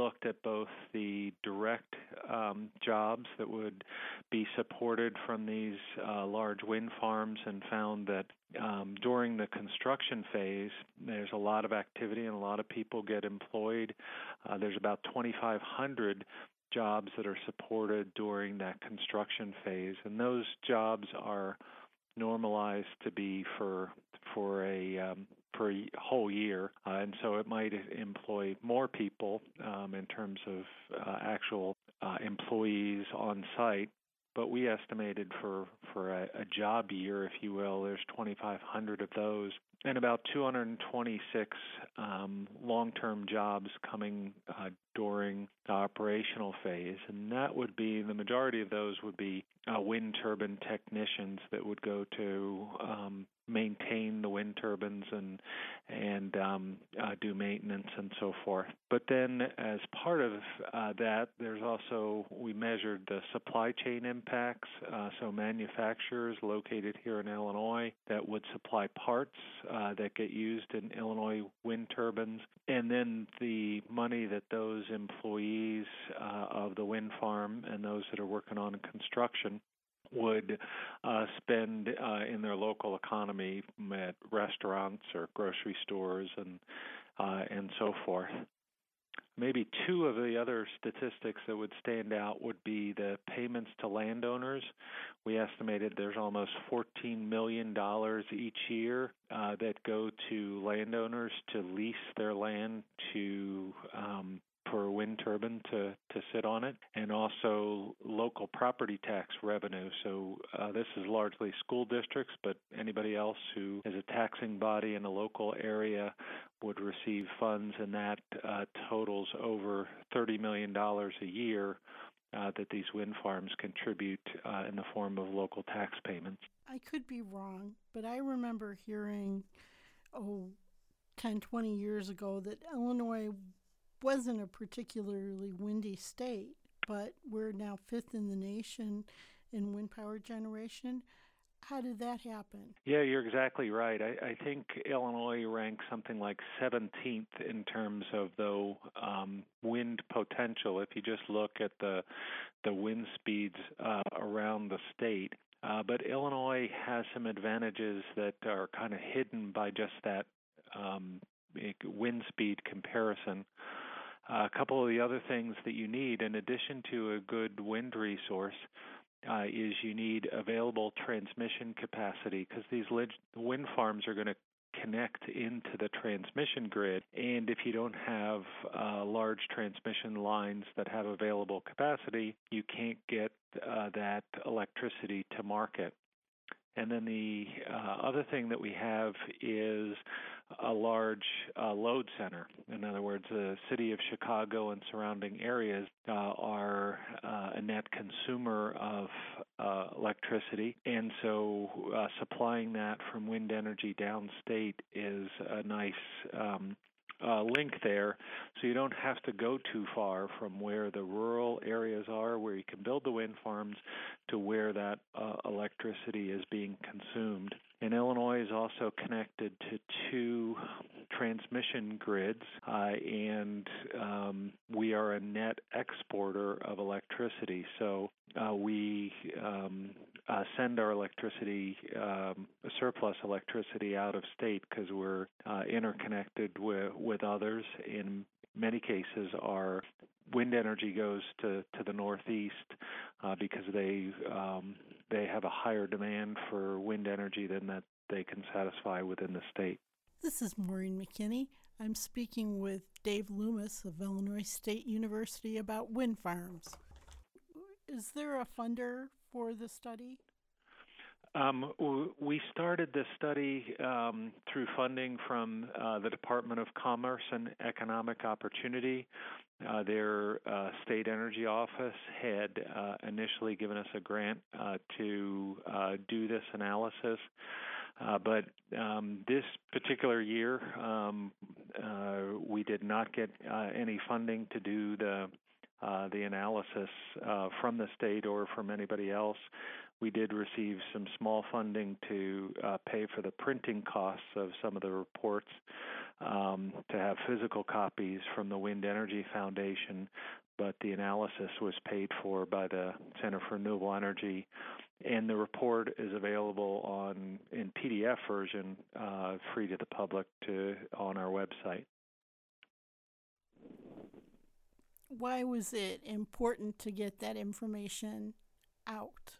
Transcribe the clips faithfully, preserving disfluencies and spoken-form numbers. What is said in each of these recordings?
looked at both the direct um, jobs that would be supported from these uh, large wind farms and found that um, during the construction phase, there's a lot of activity and a lot of people get employed. Uh, there's about twenty-five hundred jobs that are supported during that construction phase, and those jobs are normalized to be for for a um, for a whole year, uh, and so it might employ more people um, in terms of uh, actual uh, employees on site. But we estimated for for a, a job year, if you will, there's twenty-five hundred of those, and about two hundred twenty-six um, long-term jobs coming uh, during the operational phase, and that would be, the majority of those would be uh, wind turbine technicians that would go to um, maintain the wind turbines and and um, uh, do maintenance and so forth. But then as part of uh, that, there's also, we measured the supply chain impacts, uh, so manufacturers located here in Illinois that would supply parts uh, that get used in Illinois wind turbines, and then the money that those employees uh, of the wind farm and those that are working on construction would uh, spend uh, in their local economy at restaurants or grocery stores and uh, and so forth. Maybe two of the other statistics that would stand out would be the payments to landowners. We estimated there's almost fourteen million dollars each year uh, that go to landowners to lease their land to um, for a wind turbine to, to sit on it, and also local property tax revenue. So uh, this is largely school districts, but anybody else who is a taxing body in a local area would receive funds, and that uh, totals over thirty million dollars a year uh, that these wind farms contribute uh, in the form of local tax payments. I could be wrong, but I remember hearing, oh, ten, twenty years ago that Illinois wasn't a particularly windy state, but we're now fifth in the nation in wind power generation. How did that happen? Yeah, you're exactly right. I, I think Illinois ranks something like seventeenth in terms of the um, wind potential. If you just look at the the wind speeds uh, around the state. Uh, but Illinois has some advantages that are kind of hidden by just that um, wind speed comparison. Uh, a couple of the other things that you need, in addition to a good wind resource, uh, is you need available transmission capacity, because these lig- wind farms are going to connect into the transmission grid, and if you don't have uh, large transmission lines that have available capacity, you can't get uh, that electricity to market. And then the uh, other thing that we have is a large uh, load center. In other words, the city of Chicago and surrounding areas uh, are uh, a net consumer of uh, electricity, and so uh, supplying that from wind energy downstate is a nice um, Uh, link there, so you don't have to go too far from where the rural areas are where you can build the wind farms to where that uh, electricity is being consumed. And Illinois is also connected to two transmission grids, uh, and um, we are a net exporter of electricity. So uh, we um, uh, send our electricity, um, surplus electricity, out of state because we're uh, interconnected with, with others. In many cases, our wind energy goes to, to the Northeast uh, because they um, they have a higher demand for wind energy than that they can satisfy within the state. This is Maureen McKinney. I'm speaking with Dave Loomis of Illinois State University about wind farms. Is there a funder for the study? Um, we started this study um, through funding from uh, the Department of Commerce and Economic Opportunity. Uh, their uh, state energy office had uh, initially given us a grant uh, to uh, do this analysis. Uh, but um, this particular year, um, uh, we did not get uh, any funding to do the Uh, the analysis uh, from the state or from anybody else. We did receive some small funding to uh, pay for the printing costs of some of the reports, um, to have physical copies from the Wind Energy Foundation, but the analysis was paid for by the Center for Renewable Energy. And the report is available on in P D F version, uh, free to the public to on our website. Why was it important to get that information out?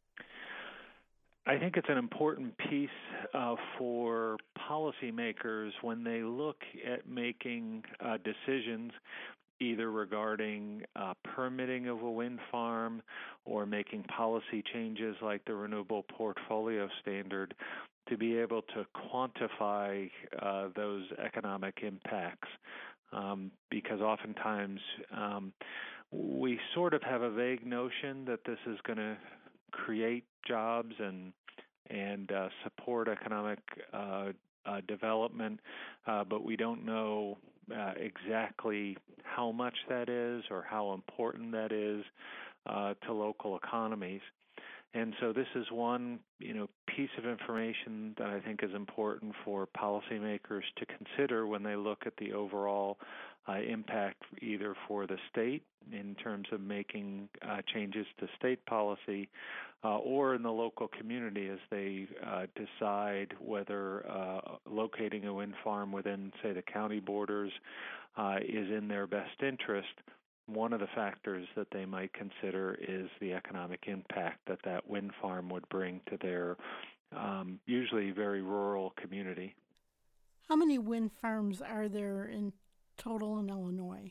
I think it's an important piece uh, for policymakers when they look at making uh, decisions either regarding uh, permitting of a wind farm or making policy changes like the Renewable Portfolio Standard, to be able to quantify uh, those economic impacts. Um, because oftentimes um, we sort of have a vague notion that this is going to create jobs and and uh, support economic uh, uh, development, uh, but we don't know uh, exactly how much that is or how important that is uh, to local economies. And so this is one, you know, piece of information that I think is important for policymakers to consider when they look at the overall uh, impact, either for the state in terms of making uh, changes to state policy, uh, or in the local community as they uh, decide whether uh, locating a wind farm within, say, the county borders uh, is in their best interest. One of the factors that they might consider is the economic impact that that wind farm would bring to their um, usually very rural community. How many wind farms are there in total in Illinois?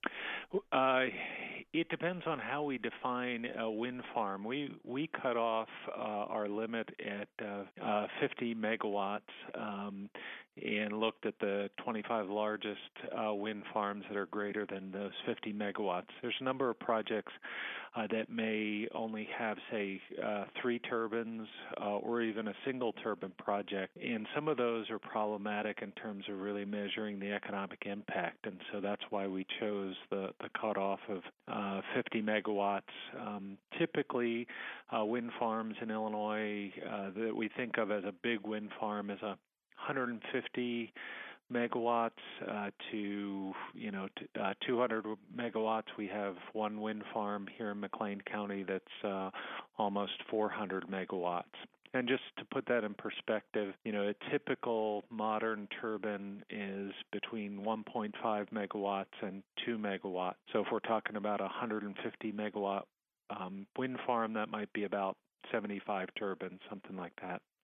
Uh, it depends on how we define a wind farm. We we cut off uh, our limit at uh, uh, fifty megawatts um, and looked at the twenty-five largest uh, wind farms that are greater than those fifty megawatts. There's a number of projects uh, that may only have, say, uh, three turbines uh, or even a single turbine project, and some of those are problematic in terms of really measuring the economic impact, and so that's why we chose the, the cutoff of uh, fifty megawatts. Um, typically, uh, wind farms in Illinois uh, that we think of as a big wind farm is a one hundred fifty megawatts uh, to you know t- uh, two hundred megawatts. We have one wind farm here in McLean County that's uh, almost four hundred megawatts. And just to put that in perspective, you know, a typical modern turbine is between one point five megawatts and two megawatts. So if we're talking about a one hundred fifty megawatt um, wind farm, that might be about seventy-five turbines, something like that.